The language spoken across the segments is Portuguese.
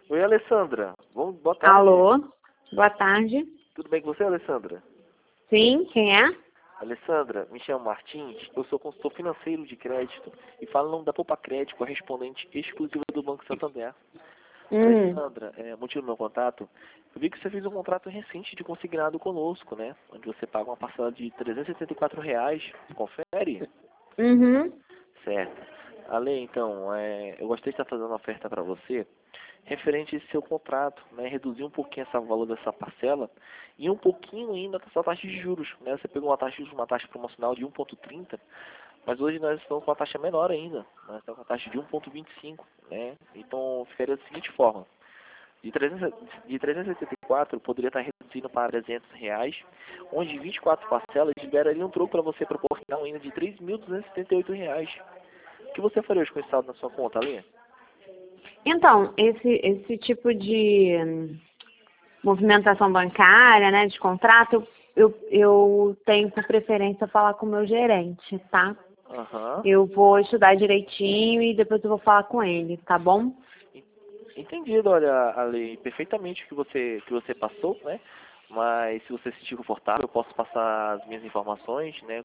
Oi, Alessandra. Boa tarde. Alô, boa tarde. Tudo bem com você, Alessandra? Sim, quem é? Alessandra, me chamo Martins, eu sou consultor financeiro de crédito e falo em nome da Poupa Crédito, correspondente exclusiva do Banco Santander. Hum, Alessandra, motivo do meu contato, eu vi que você fez um contrato recente de consignado conosco, né? Onde você paga uma parcela de R$ 374. Confere? uhum. Certo. Ale, então, eu gostaria de estar fazendo uma oferta para você referente a esse seu contrato, né? Reduzir um pouquinho esse valor dessa parcela e um pouquinho ainda da sua taxa de juros, né? Você pegou uma taxa promocional de 1,30, mas hoje nós estamos com uma taxa menor ainda, nós estamos com a taxa de 1,25, né? Então, ficaria da seguinte forma: de 374 poderia estar reduzindo para R$ 300, onde 24 parcelas liberaria um troco para você proporcionar ainda de R$ 3.278. O que você faria hoje com esse saldo na sua conta, Alê? Então, esse tipo de movimentação bancária, né, de contrato, eu tenho por preferência falar com o meu gerente, tá? Aham. Eu vou estudar direitinho e depois eu vou falar com ele, tá bom? Entendido, olha, Ale, perfeitamente o que você passou, né? Mas se você se sentir confortável, eu posso passar as minhas informações, né?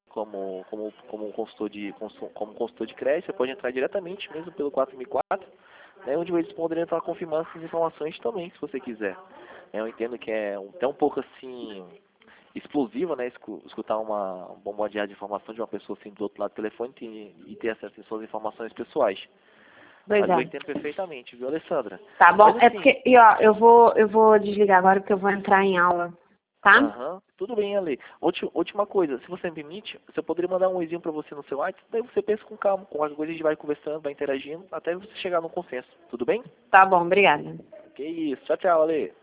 Como consultor de crédito, você pode entrar diretamente mesmo pelo 4004, né? Onde eles poderiam estar confirmando essas informações também, se você quiser. Eu entendo que é até um pouco assim explosivo, né? Escutar um bombardear de informação de uma pessoa assim do outro lado do telefone e ter acesso às suas informações pessoais. Pois Mas eu é. entendo perfeitamente, viu, Alessandra? Tá bom? Mas É assim, porque, e ó, eu vou desligar agora porque eu vou entrar em aula, tá? aham, tudo bem, Ale. Última coisa, se você me permite, você poderia mandar um oizinho pra você no seu WhatsApp, daí você pensa com calma, com qualquer coisa a gente vai conversando, vai interagindo, até você chegar no consenso, tudo bem? Tá bom, obrigada. Que isso, tchau, tchau, Ale.